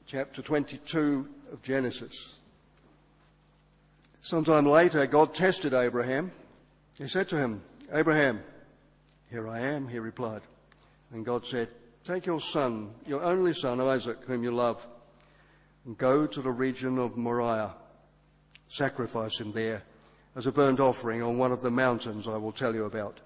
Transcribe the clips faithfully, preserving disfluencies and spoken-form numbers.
chapter twenty-two of Genesis. Sometime later, God tested Abraham. He said to him, "Abraham." "Here I am," he replied. And God said, "Take your son, your only son, Isaac, whom you love, and go to the region of Moriah. Sacrifice him there as a burnt offering on one of the mountains I will tell you about."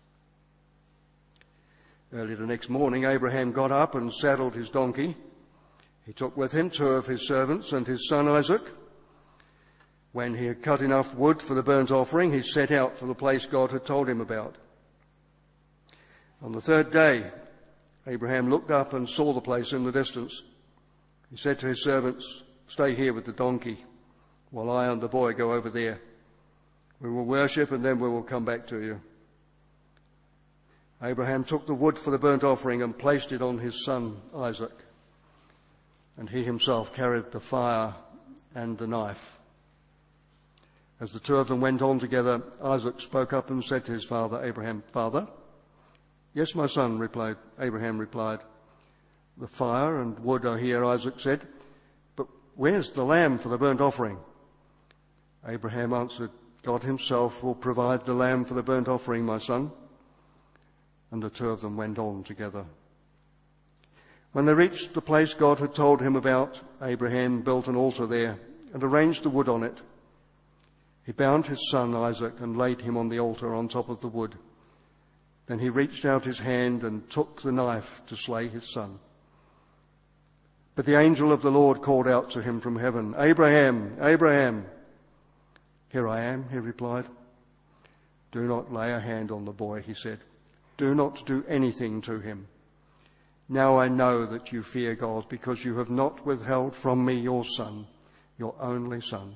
Early the next morning, Abraham got up and saddled his donkey. He took with him two of his servants and his son Isaac. When he had cut enough wood for the burnt offering, he set out for the place God had told him about. On the third day, Abraham looked up and saw the place in the distance. He said to his servants, "Stay here with the donkey, while I and the boy go over there. We will worship and then we will come back to you." Abraham took the wood for the burnt offering and placed it on his son Isaac, and he himself carried the fire and the knife. As the two of them went on together, Isaac spoke up and said to his father Abraham, "Father?" "Yes, my son," replied Abraham replied. "The fire and wood are here," Isaac said, "but where's the lamb for the burnt offering?" Abraham answered, "God himself will provide the lamb for the burnt offering, my son." And the two of them went on together. When they reached the place God had told him about, Abraham built an altar there and arranged the wood on it. He bound his son Isaac and laid him on the altar on top of the wood. Then he reached out his hand and took the knife to slay his son. But the angel of the Lord called out to him from heaven, "Abraham, Abraham." "Here I am," he replied. "Do not lay a hand on the boy," he said. "Do not do anything to him. Now I know that you fear God, because you have not withheld from me your son, your only son."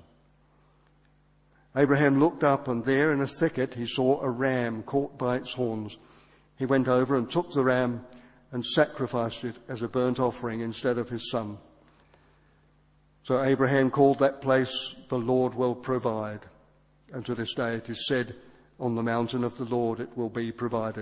Abraham looked up, and there in a thicket he saw a ram caught by its horns. He went over and took the ram and sacrificed it as a burnt offering instead of his son. So Abraham called that place, "The Lord will provide." And to this day it is said, "On the mountain of the Lord it will be provided."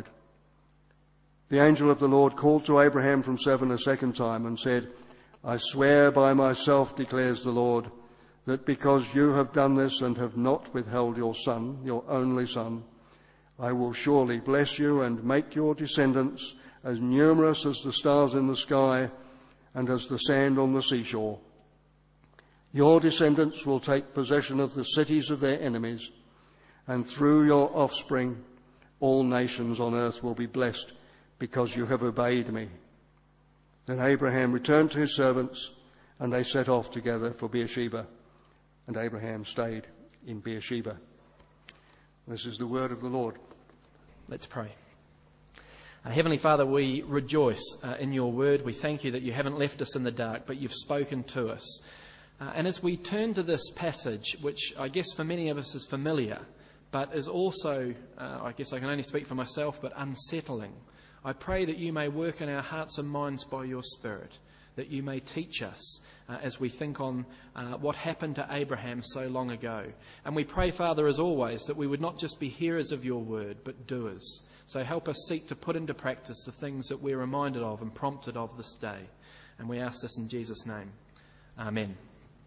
The angel of the Lord called to Abraham from heaven a second time and said, "I swear by myself, declares the Lord, that because you have done this and have not withheld your son, your only son, I will surely bless you and make your descendants as numerous as the stars in the sky and as the sand on the seashore. Your descendants will take possession of the cities of their enemies, and through your offspring all nations on earth will be blessed, because you have obeyed me." Then Abraham returned to his servants, and they set off together for Beersheba, and Abraham stayed in Beersheba. This is the word of the Lord. Let's pray. Uh, Heavenly Father, we rejoice uh, in your word. We thank you that you haven't left us in the dark, but you've spoken to us. Uh, and as we turn to this passage, which I guess for many of us is familiar, but is also, uh, I guess I can only speak for myself, but unsettling, I pray that you may work in our hearts and minds by your Spirit, that you may teach us uh, as we think on uh, what happened to Abraham so long ago. And we pray, Father, as always, that we would not just be hearers of your word, but doers. So help us seek to put into practice the things that we're reminded of and prompted of this day. And we ask this in Jesus' name. Amen.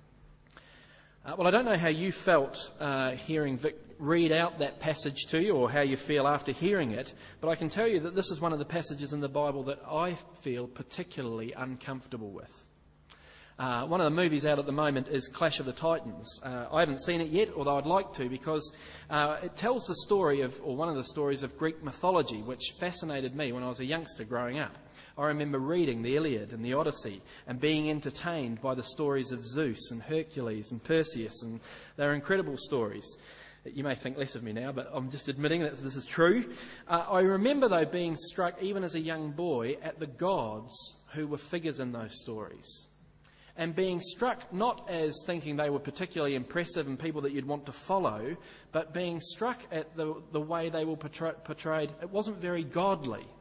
Uh, well, I don't know how you felt uh, hearing Vic read out that passage to you, or how you feel after hearing it, but I can tell you that this is one of the passages in the Bible that I feel particularly uncomfortable with. Uh, one of the movies out at the moment is Clash of the Titans. Uh, I haven't seen it yet, although I'd like to, because uh, it tells the story of, or one of the stories of Greek mythology, which fascinated me when I was a youngster growing up. I remember reading the Iliad and the Odyssey and being entertained by the stories of Zeus and Hercules and Perseus, and they're incredible stories. You may think less of me now, but I'm just admitting that this is true. Uh, I remember, though, being struck, even as a young boy, at the gods who were figures in those stories. And being struck not as thinking they were particularly impressive and people that you'd want to follow, but being struck at the, the way they were portray- portrayed. It wasn't very godly.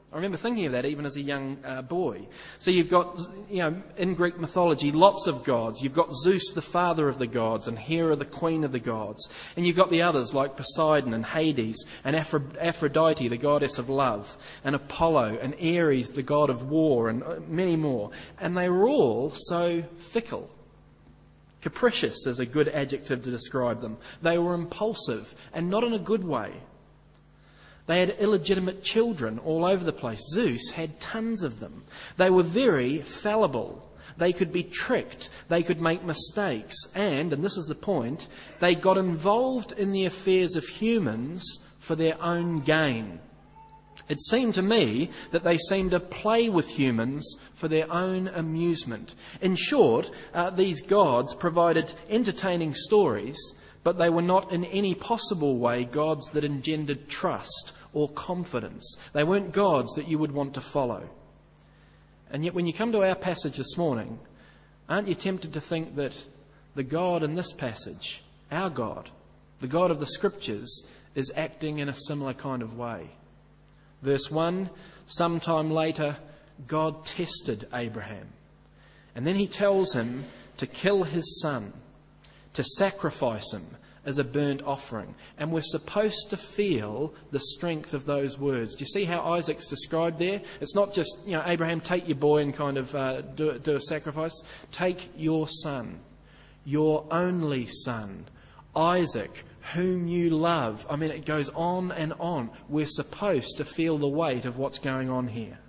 I remember thinking of that even as a young uh, boy. So you've got, you know, in Greek mythology, lots of gods. You've got Zeus, the father of the gods, and Hera, the queen of the gods. And you've got the others like Poseidon and Hades, and Aphro- Aphrodite, the goddess of love, and Apollo, and Ares, the god of war, and many more. And they were all so fickle. Capricious is a good adjective to describe them. They were impulsive, and not in a good way. They had illegitimate children all over the place. Zeus had tons of them. They were very fallible. They could be tricked. They could make mistakes. And, and this is the point, they got involved in the affairs of humans for their own gain. It seemed to me that they seemed to play with humans for their own amusement. In short, uh, these gods provided entertaining stories, but they were not in any possible way gods that engendered trust or confidence. They weren't gods that you would want to follow. And yet when you come to our passage this morning, aren't you tempted to think that the God in this passage, our God, the God of the Scriptures, is acting in a similar kind of way? Verse one, sometime later, God tested Abraham. And then he tells him to kill his son, to sacrifice him as a burnt offering. And we're supposed to feel the strength of those words. Do you see how Isaac's described there? It's not just, you know, Abraham, take your boy and kind of uh, do, do a sacrifice. Take your son, your only son, Isaac, whom you love. I mean, it goes on and on. We're supposed to feel the weight of what's going on here.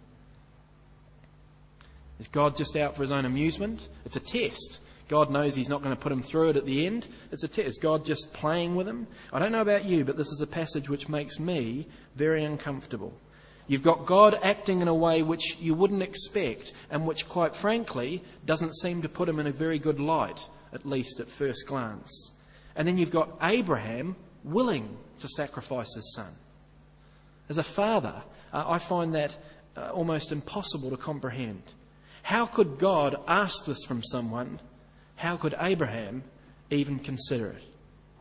Is God just out for his own amusement? It's a test. God knows he's not going to put him through it at the end. It's a test. Is God just playing with him? I don't know about you, but this is a passage which makes me very uncomfortable. You've got God acting in a way which you wouldn't expect, and which, quite frankly, doesn't seem to put him in a very good light, at least at first glance. And then you've got Abraham willing to sacrifice his son. As a father, uh, I find that uh, almost impossible to comprehend. How could God ask this from someone? How could Abraham even consider it?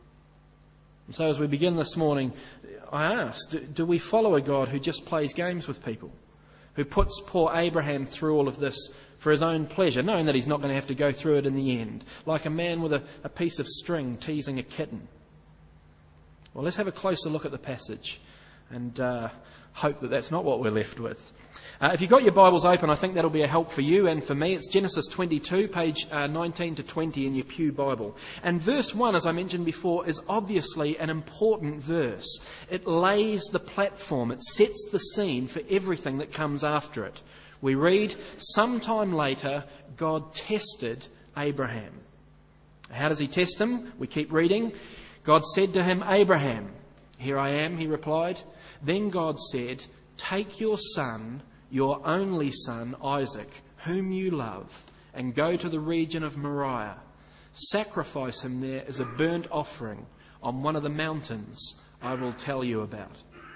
And so as we begin this morning, I ask, do, do we follow a God who just plays games with people? Who puts poor Abraham through all of this for his own pleasure, knowing that he's not going to have to go through it in the end, like a man with a, a piece of string teasing a kitten? Well, let's have a closer look at the passage and uh, hope that that's not what we're left with. Uh, if you've got your Bibles open, I think that'll be a help for you and for me. It's Genesis twenty-two, page uh, nineteen to twenty in your Pew Bible. And verse one, as I mentioned before, is obviously an important verse. It lays the platform. It sets the scene for everything that comes after it. We read, sometime later, God tested Abraham. How does he test him? We keep reading. God said to him, Abraham. Here I am, he replied. Then God said, take your son, your only son, Isaac, whom you love, and go to the region of Moriah. Sacrifice him there as a burnt offering on one of the mountains I will tell you about.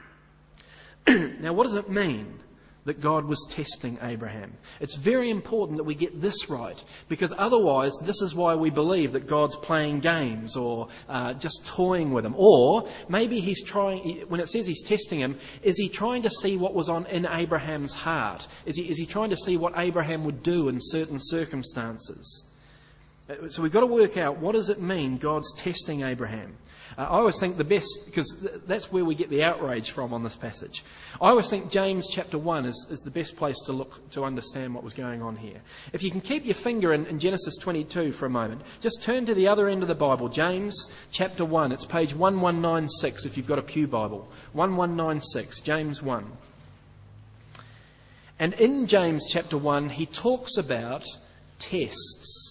Now, what does it mean that God was testing Abraham? It's very important that we get this right, because otherwise this is why we believe that God's playing games or uh, just toying with him. Or maybe he's trying, when it says he's testing him, is he trying to see what was on in Abraham's heart? Is he, is he trying to see what Abraham would do in certain circumstances? So we've got to work out, what does it mean God's testing Abraham? Uh, I always think the best, because th- that's where we get the outrage from on this passage. I always think James chapter one is, is the best place to look to understand what was going on here. If you can keep your finger in, in Genesis twenty-two for a moment, just turn to the other end of the Bible, James chapter one. It's page eleven ninety-six if you've got a Pew Bible. eleven ninety-six, James one. And in James chapter one, he talks about tests.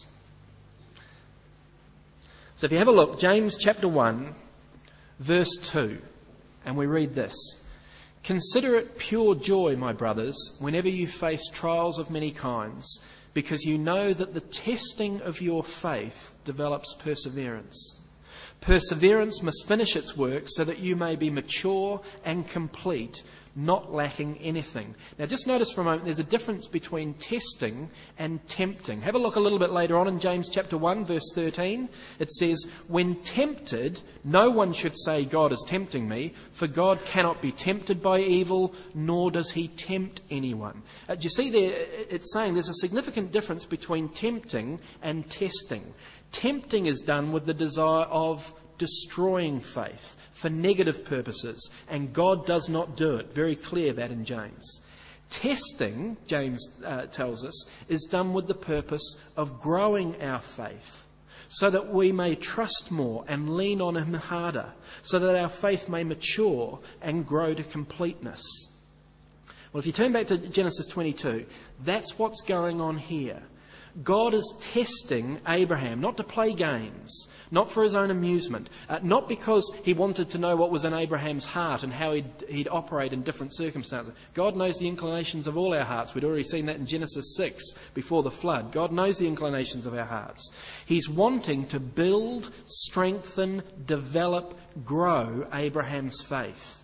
So if you have a look, James chapter one, verse two, and we read this. Consider it pure joy, my brothers, whenever you face trials of many kinds, because you know that the testing of your faith develops perseverance. Perseverance must finish its work so that you may be mature and complete, not lacking anything. Now just notice for a moment, there's a difference between testing and tempting. Have a look a little bit later on in James chapter one, verse thirteen. It says, when tempted, no one should say, God is tempting me, for God cannot be tempted by evil, nor does he tempt anyone. Uh, do you see there, it's saying there's a significant difference between tempting and testing. Tempting is done with the desire of destroying faith for negative purposes, and God does not do it. Very clear that in James. Testing, James uh, tells us, is done with the purpose of growing our faith so that we may trust more and lean on him harder, so that our faith may mature and grow to completeness. Well, if you turn back to Genesis twenty-two, that's what's going on here. God is testing Abraham, not to play games, not for his own amusement, uh, not because he wanted to know what was in Abraham's heart and how he'd, he'd operate in different circumstances. God knows the inclinations of all our hearts. We'd already seen that in Genesis six before the flood. God knows the inclinations of our hearts. He's wanting to build, strengthen, develop, grow Abraham's faith.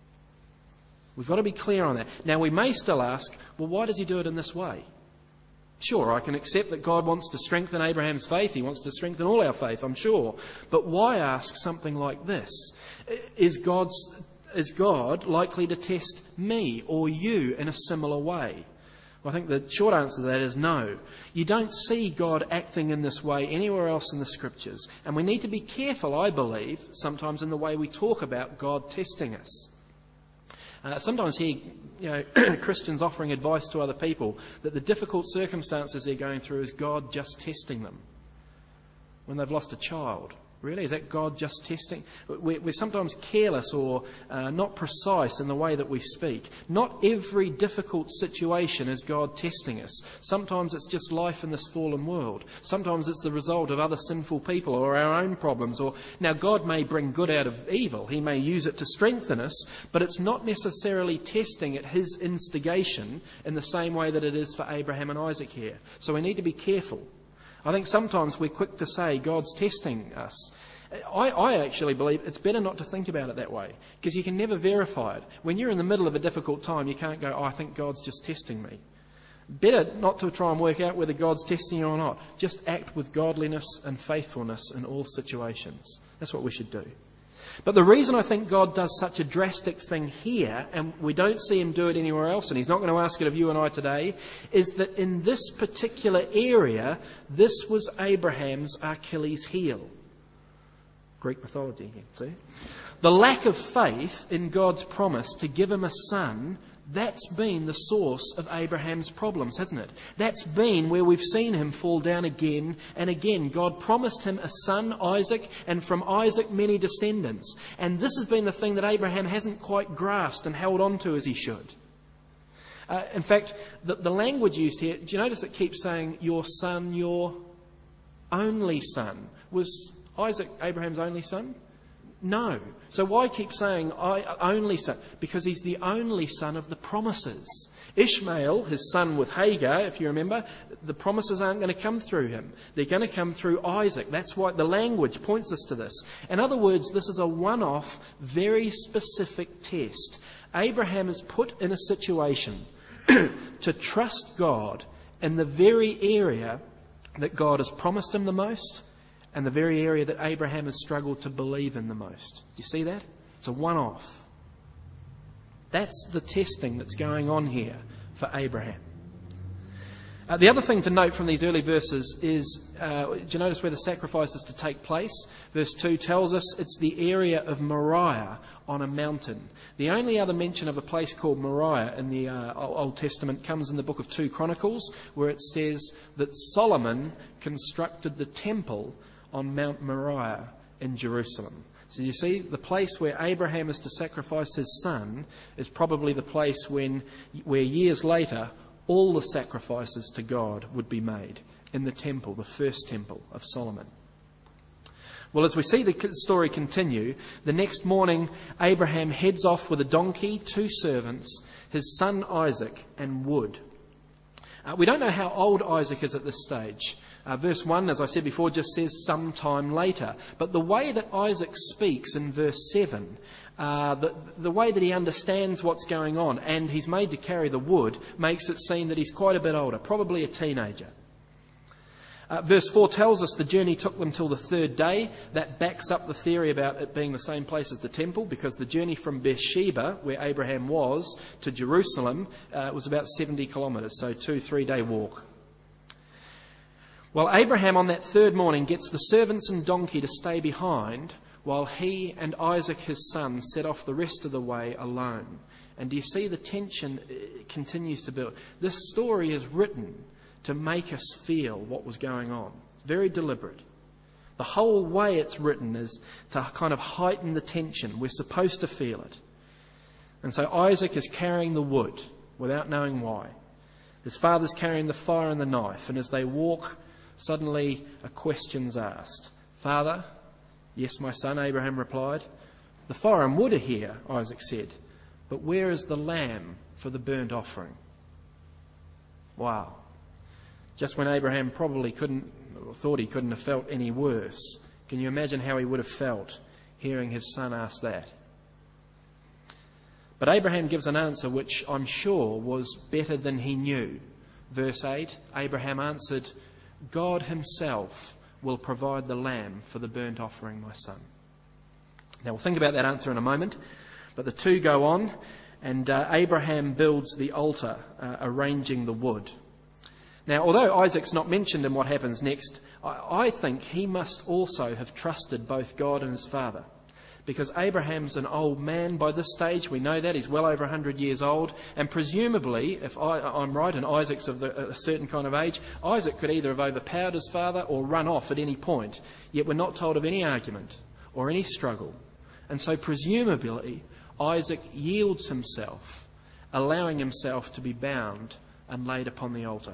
We've got to be clear on that. Now, we may still ask, well, why does he do it in this way? Sure, I can accept that God wants to strengthen Abraham's faith. He wants to strengthen all our faith, I'm sure. But why ask something like this? Is God's, is God likely to test me or you in a similar way? Well, I think the short answer to that is no. You don't see God acting in this way anywhere else in the Scriptures. And we need to be careful, I believe, sometimes in the way we talk about God testing us. Uh, sometimes hear you know, Christians offering advice to other people that the difficult circumstances they're going through is God just testing them. When they've lost a child. Really? Is that God just testing? We're, we're sometimes careless or uh, not precise in the way that we speak. Not every difficult situation is God testing us. Sometimes it's just life in this fallen world. Sometimes it's the result of other sinful people or our own problems. Or now God may bring good out of evil. He may use it to strengthen us, but it's not necessarily testing at his instigation in the same way that it is for Abraham and Isaac here. So we need to be careful. I think sometimes we're quick to say God's testing us. I, I actually believe it's better not to think about it that way, because you can never verify it. When you're in the middle of a difficult time, you can't go, oh, I think God's just testing me. Better not to try and work out whether God's testing you or not. Just act with godliness and faithfulness in all situations. That's what we should do. But the reason I think God does such a drastic thing here, and we don't see him do it anywhere else, and he's not going to ask it of you and I today, is that in this particular area, this was Abraham's Achilles heel. Greek mythology, you see. The lack of faith in God's promise to give him a son, that's been the source of Abraham's problems, hasn't it? That's been where we've seen him fall down again and again. God promised him a son, Isaac, and from Isaac many descendants. And this has been the thing that Abraham hasn't quite grasped and held on to as he should. Uh, in fact, the, the language used here, do you notice it keeps saying, your son, your only son? Was Isaac Abraham's only son? No. So why keep saying I only son? Because he's the only son of the promises. Ishmael, his son with Hagar, if you remember, the promises aren't going to come through him. They're going to come through Isaac. That's why the language points us to this. In other words, this is a one-off, very specific test. Abraham is put in a situation to trust God in the very area that God has promised him the most, and the very area that Abraham has struggled to believe in the most. Do you see that? It's a one-off. That's the testing that's going on here for Abraham. Uh, the other thing to note from these early verses is, uh, do you notice where the sacrifice is to take place? Verse two tells us it's the area of Moriah on a mountain. The only other mention of a place called Moriah in the uh, Old Testament comes in the book of two Chronicles, where it says that Solomon constructed the temple on Mount Moriah in Jerusalem. So you see, the place where Abraham is to sacrifice his son is probably the place when, where years later all the sacrifices to God would be made in the temple, the first temple of Solomon. Well, as we see the story continue, the next morning Abraham heads off with a donkey, two servants, his son Isaac, and wood. Uh, we don't know how old Isaac is at this stage. Uh, verse one, as I said before, just says sometime later. But the way that Isaac speaks in verse seven, uh, the, the way that he understands what's going on, and he's made to carry the wood, makes it seem that he's quite a bit older, probably a teenager. Uh, verse four tells us the journey took them till the third day. That backs up the theory about it being the same place as the temple, because the journey from Beersheba, where Abraham was, to Jerusalem uh, was about seventy kilometres, so two, three-day walk. Well, Abraham on that third morning gets the servants and donkey to stay behind while he and Isaac, his son, set off the rest of the way alone. And do you see the tension continues to build? This story is written to make us feel what was going on. Very deliberate. The whole way it's written is to kind of heighten the tension. We're supposed to feel it. And so Isaac is carrying the wood without knowing why. His father's carrying the fire and the knife. And as they walk, suddenly a question's asked. Father? Yes, my son, Abraham replied. The fire and wood are here, Isaac said. But where is the lamb for the burnt offering? Wow. Just when Abraham probably couldn't, or thought he couldn't have felt any worse. Can you imagine how he would have felt hearing his son ask that? But Abraham gives an answer which I'm sure was better than he knew. Verse eight, Abraham answered, God himself will provide the lamb for the burnt offering, my son. Now we'll think about that answer in a moment. But the two go on, and uh, Abraham builds the altar, uh, arranging the wood. Now, although Isaac's not mentioned in what happens next, I, I think he must also have trusted both God and his father. Because Abraham's an old man by this stage, we know that, he's well over one hundred years old, and presumably, if I, I'm right and Isaac's of the, a certain kind of age, Isaac could either have overpowered his father or run off at any point, yet we're not told of any argument or any struggle. And so presumably, Isaac yields himself, allowing himself to be bound and laid upon the altar.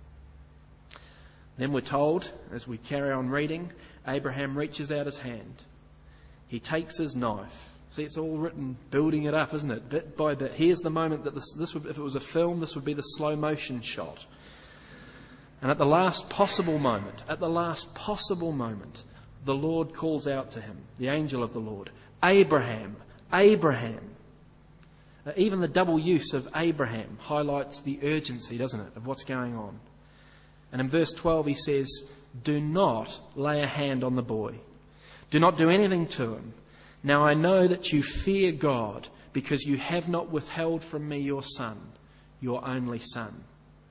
Then we're told, as we carry on reading, Abraham reaches out his hand. He takes his knife. See, it's all written, building it up, isn't it? Bit by bit. Here's the moment that this, this would, if it was a film, this would be the slow motion shot. And at the last possible moment, at the last possible moment, the Lord calls out to him, the angel of the Lord, Abraham, Abraham. Uh, even the double use of Abraham highlights the urgency, doesn't it, of what's going on. And in verse twelve he says, do not lay a hand on the boy. Do not do anything to him. Now I know that you fear God because you have not withheld from me your son, your only son.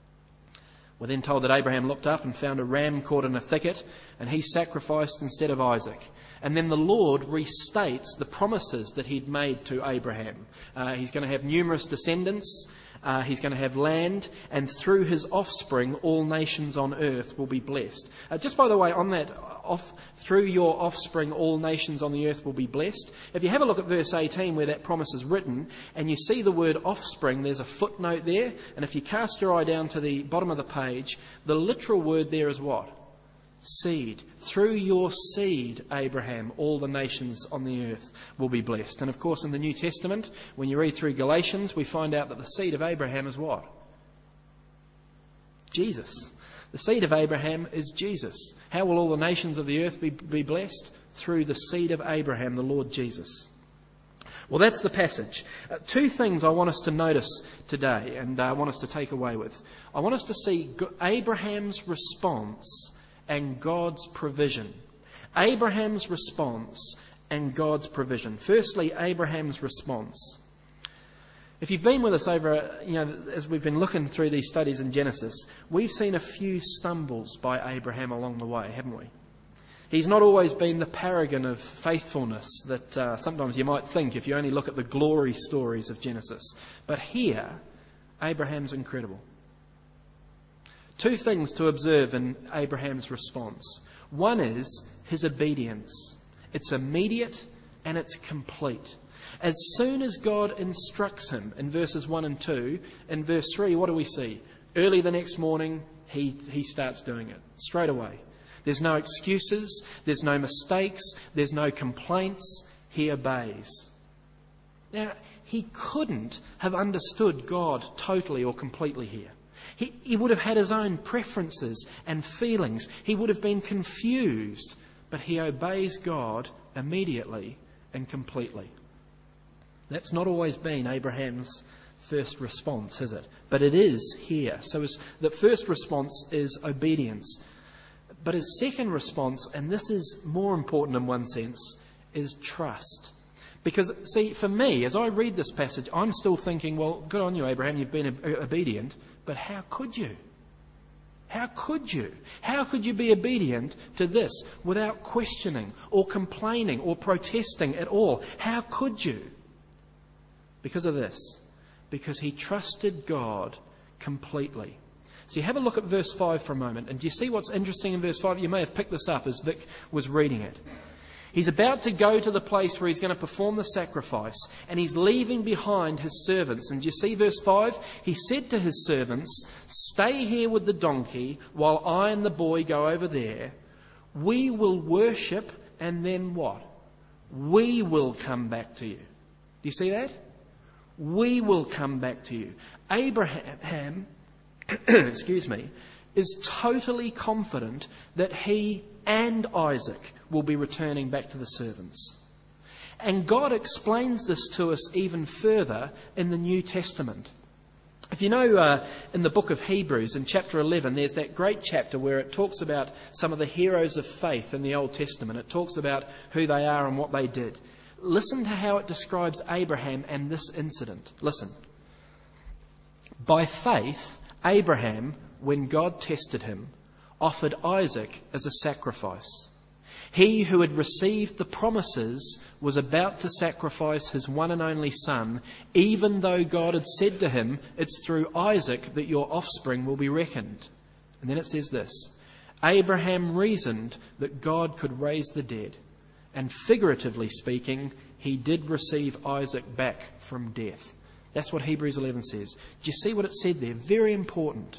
We're then told that Abraham looked up and found a ram caught in a thicket, and he sacrificed instead of Isaac. And then the Lord restates the promises that he'd made to Abraham. Uh, he's going to have numerous descendants. Uh, he's going to have land, and through his offspring, all nations on earth will be blessed. Uh, just by the way, on that, off, through your offspring, all nations on the earth will be blessed. If you have a look at verse eighteen, where that promise is written, and you see the word offspring, there's a footnote there. And if you cast your eye down to the bottom of the page, the literal word there is what? Seed. Through your seed, Abraham, all the nations on the earth will be blessed. And of course, in the New Testament, when you read through Galatians, we find out that the seed of Abraham is what? Jesus. The seed of Abraham is Jesus. How will all the nations of the earth be, be blessed? Through the seed of Abraham, the Lord Jesus. Well, that's the passage. Uh, two things I want us to notice today, and I uh, want us to take away with. I want us to see Abraham's response and God's provision. Abraham's response and God's provision. Firstly, Abraham's response. If you've been with us over, you know, as we've been looking through these studies in Genesis, we've seen a few stumbles by Abraham along the way, haven't we? He's not always been the paragon of faithfulness that uh, sometimes you might think if you only look at the glory stories of Genesis. But here, Abraham's incredible. Two things to observe in Abraham's response. One is his obedience. It's immediate and it's complete. As soon as God instructs him in verses one and two, in verse three, what do we see? Early the next morning, he, he starts doing it straight away. There's no excuses, there's no mistakes, there's no complaints. He obeys. Now, he couldn't have understood God totally or completely here. He, he would have had his own preferences and feelings. He would have been confused, but he obeys God immediately and completely. That's not always been Abraham's first response, has it? But it is here. So his, the first response is obedience. But his second response, and this is more important in one sense, is trust. Because, see, for me, as I read this passage, I'm still thinking, well, good on you, Abraham, you've been obedient, but how could you? How could you? How could you be obedient to this without questioning or complaining or protesting at all? How could you? Because of this. Because he trusted God completely. So you have a look at verse five for a moment, and do you see what's interesting in verse five? You may have picked this up as Vic was reading it. He's about to go to the place where he's going to perform the sacrifice, and he's leaving behind his servants. And do you see verse five? He said to his servants, "Stay here with the donkey while I and the boy go over there. We will worship, and then what? We will come back to you." Do you see that? We will come back to you. Abraham, excuse me, is totally confident that he and Isaac will be returning back to the servants. And God explains this to us even further in the New Testament. If you know, uh, in the book of Hebrews, in chapter eleven, there's that great chapter where it talks about some of the heroes of faith in the Old Testament. It talks about who they are and what they did. Listen to how it describes Abraham and this incident. Listen. By faith, Abraham, when God tested him, offered Isaac as a sacrifice. He who had received the promises was about to sacrifice his one and only son, even though God had said to him, "It's through Isaac that your offspring will be reckoned." And then it says this, Abraham reasoned that God could raise the dead, and figuratively speaking, he did receive Isaac back from death. That's what Hebrews eleven says. Do you see what it said there? Very important.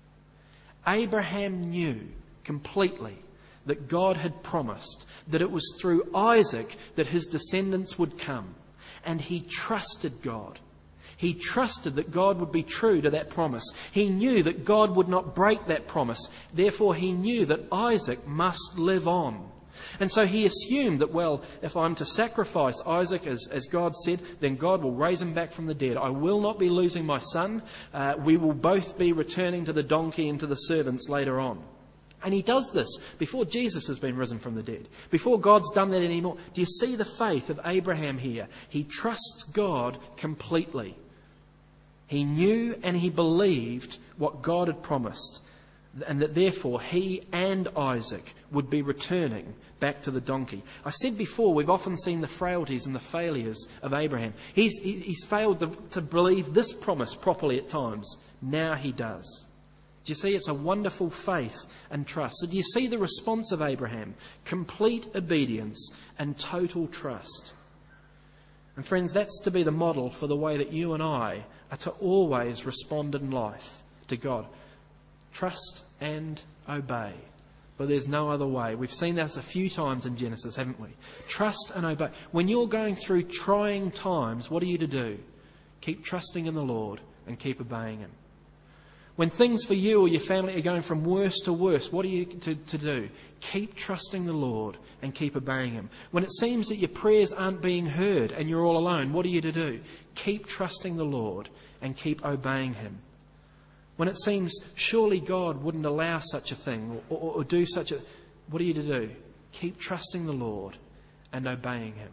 Abraham knew completely that God had promised that it was through Isaac that his descendants would come. And he trusted God. He trusted that God would be true to that promise. He knew that God would not break that promise. Therefore, he knew that Isaac must live on. And so he assumed that, well, if I'm to sacrifice Isaac as, as God said, then God will raise him back from the dead. I will not be losing my son. Uh, we will both be returning to the donkey and to the servants later on. And he does this before Jesus has been risen from the dead, before God's done that anymore. Do you see the faith of Abraham here? He trusts God completely. He knew and he believed what God had promised, and that therefore he and Isaac would be returning back to the donkey. I said before, we've often seen the frailties and the failures of Abraham. He's, he's failed to, to believe this promise properly at times. Now he does. Do you see? It's a wonderful faith and trust. So do you see the response of Abraham? Complete obedience and total trust. And friends, that's to be the model for the way that you and I are to always respond in life to God. Trust and obey. But there's no other way. We've seen this a few times in Genesis, haven't we? Trust and obey. When you're going through trying times, what are you to do? Keep trusting in the Lord and keep obeying Him. When things for you or your family are going from worse to worse, what are you to, to do? Keep trusting the Lord and keep obeying Him. When it seems that your prayers aren't being heard and you're all alone, what are you to do? Keep trusting the Lord and keep obeying Him. When it seems surely God wouldn't allow such a thing or, or, or do such a... What are you to do? Keep trusting the Lord and obeying Him.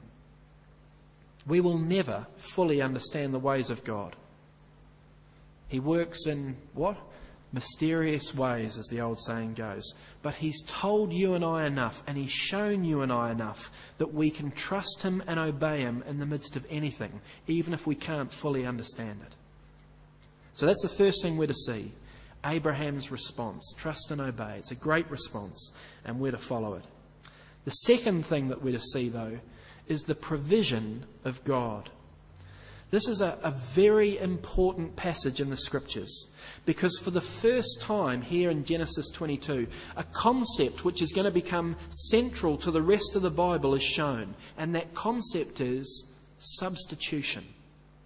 We will never fully understand the ways of God. He works in, what? Mysterious ways, as the old saying goes. But He's told you and I enough, and He's shown you and I enough, that we can trust Him and obey Him in the midst of anything, even if we can't fully understand it. So that's the first thing we're to see. Abraham's response. Trust and obey. It's a great response, and we're to follow it. The second thing that we're to see, though, is the provision of God. This is a, a very important passage in the Scriptures, because for the first time here in Genesis twenty-two, a concept which is going to become central to the rest of the Bible is shown, and that concept is substitution.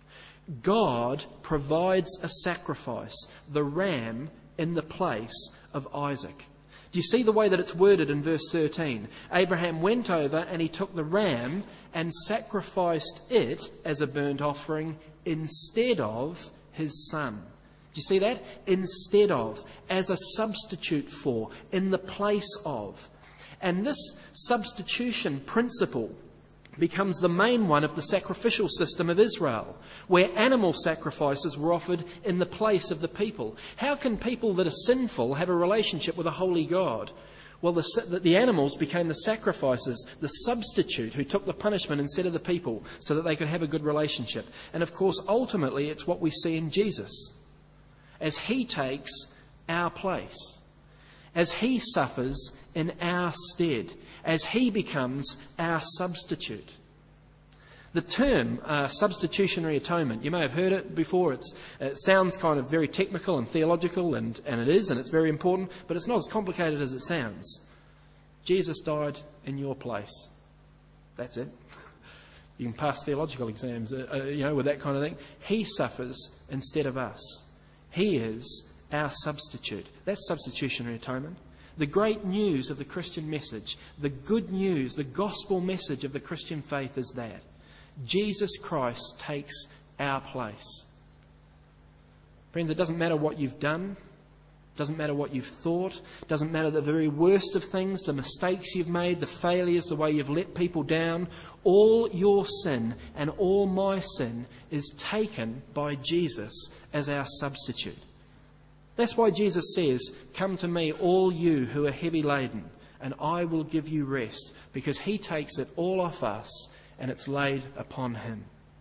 God provides a sacrifice, the ram, in the place of Isaac. Do you see the way that it's worded in verse thirteen? Abraham went over and he took the ram and sacrificed it as a burnt offering instead of his son. Do you see that? Instead of, as a substitute for, in the place of. And this substitution principle becomes the main one of the sacrificial system of Israel, where animal sacrifices were offered in the place of the people. How can people that are sinful have a relationship with a holy God? Well, the, the animals became the sacrifices, the substitute who took the punishment instead of the people so that they could have a good relationship. And of course, ultimately, it's what we see in Jesus. As he takes our place, as he suffers in our stead, as he becomes our substitute. The term uh, substitutionary atonement, you may have heard it before. It's, it sounds kind of very technical and theological, and, and it is, and it's very important, but it's not as complicated as it sounds. Jesus died in your place. That's it. You can pass theological exams, uh, uh, you know, with that kind of thing. He suffers instead of us. He is our substitute. That's substitutionary atonement. The great news of the Christian message, the good news, the gospel message of the Christian faith is that Jesus Christ takes our place. Friends, it doesn't matter what you've done. It doesn't matter what you've thought. It doesn't matter the very worst of things, the mistakes you've made, the failures, the way you've let people down. All your sin and all my sin is taken by Jesus as our substitute. That's why Jesus says, "Come to me, all you who are heavy laden, and I will give you rest," because he takes it all off us and it's laid upon him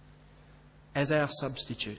as our substitute.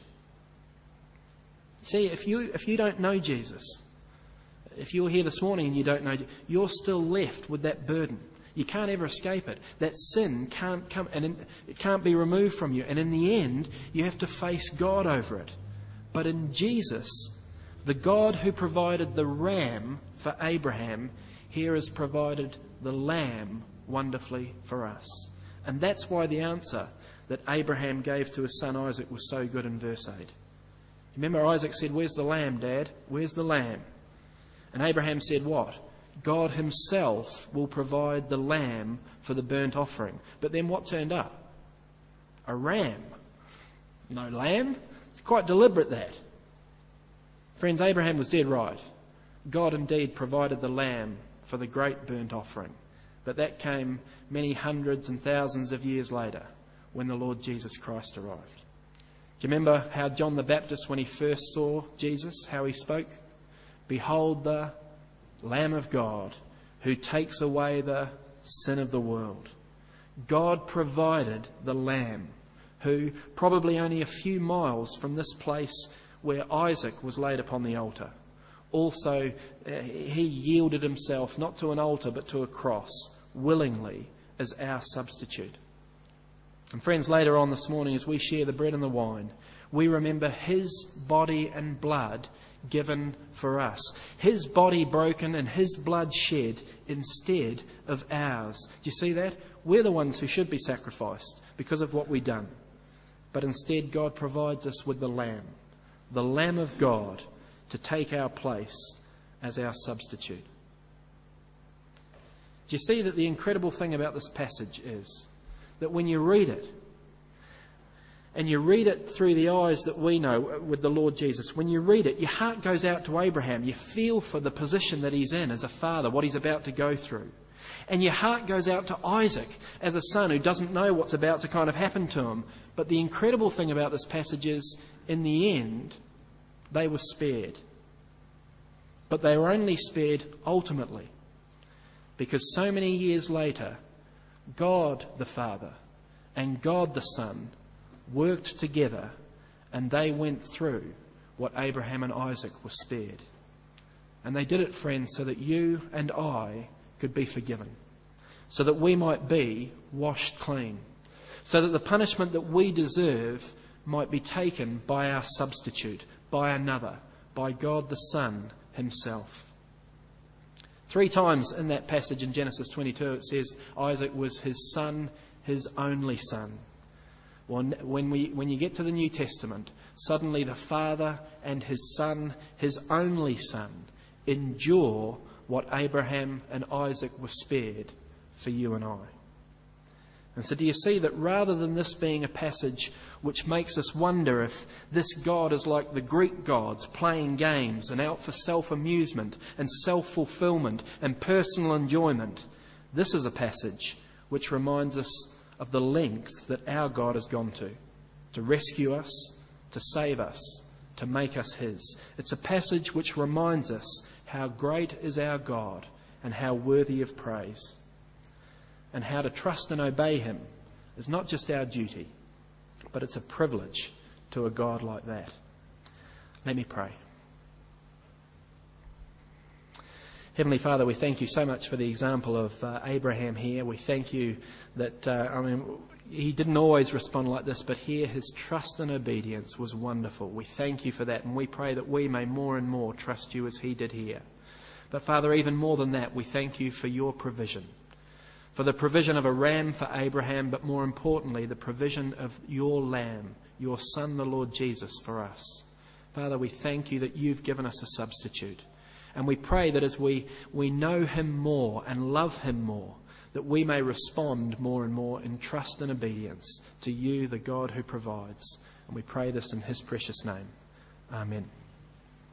See, if you if you don't know Jesus, if you're here this morning and you don't know, you're still left with that burden. You can't ever escape it. That sin can't come and in, it can't be removed from you. And in the end, you have to face God over it. But in Jesus, the God who provided the ram for Abraham, here has provided the lamb wonderfully for us. And that's why the answer that Abraham gave to his son Isaac was so good in verse eight. Remember, Isaac said, "Where's the lamb, Dad? Where's the lamb?" And Abraham said what? God himself will provide the lamb for the burnt offering. But then what turned up? A ram. No lamb? It's quite deliberate, that. Friends, Abraham was dead right. God indeed provided the lamb for the great burnt offering. But that came many hundreds and thousands of years later when the Lord Jesus Christ arrived. Do you remember how John the Baptist, when he first saw Jesus, how he spoke? "Behold the Lamb of God who takes away the sin of the world." God provided the lamb who, probably only a few miles from this place where Isaac was laid upon the altar, also uh, he yielded himself not to an altar but to a cross willingly as our substitute. And friends, later on this morning as we share the bread and the wine, we remember his body and blood given for us. His body broken and his blood shed instead of ours. Do you see that? We're the ones who should be sacrificed because of what we've done. But instead God provides us with the Lamb, the Lamb of God, to take our place as our substitute. Do you see that the incredible thing about this passage is that when you read it, and you read it through the eyes that we know with the Lord Jesus, when you read it, your heart goes out to Abraham. You feel for the position that he's in as a father, what he's about to go through. And your heart goes out to Isaac as a son who doesn't know what's about to kind of happen to him. But the incredible thing about this passage is, in the end, they were spared. But they were only spared ultimately, because so many years later, God the Father and God the Son worked together, and they went through what Abraham and Isaac were spared. And they did it, friends, so that you and I could be forgiven, so that we might be washed clean, so that the punishment that we deserve might be taken by our substitute, by another, by God the Son himself. Three times in that passage in Genesis twenty-two it says Isaac was his son, his only son. When, when, we, when you get to the New Testament, suddenly the Father and His Son, His only Son, endure what Abraham and Isaac were spared for you and I. And so do you see that rather than this being a passage which makes us wonder if this God is like the Greek gods, playing games and out for self-amusement and self-fulfillment and personal enjoyment, this is a passage which reminds us of the length that our God has gone to, to rescue us, to save us, to make us His. It's a passage which reminds us how great is our God and how worthy of praise. And how to trust and obey Him is not just our duty, but it's a privilege to a God like that. Let me pray. Heavenly Father, we thank you so much for the example of uh, Abraham here. We thank you that, uh, I mean, he didn't always respond like this, but here his trust and obedience was wonderful. We thank you for that, and we pray that we may more and more trust you as he did here. But Father, even more than that, we thank you for your provision. For the provision of a ram for Abraham, but more importantly, the provision of your lamb, your Son, the Lord Jesus, for us. Father, we thank you that you've given us a substitute. And we pray that as we, we know him more and love him more, that we may respond more and more in trust and obedience to you, the God who provides. And we pray this in his precious name. Amen.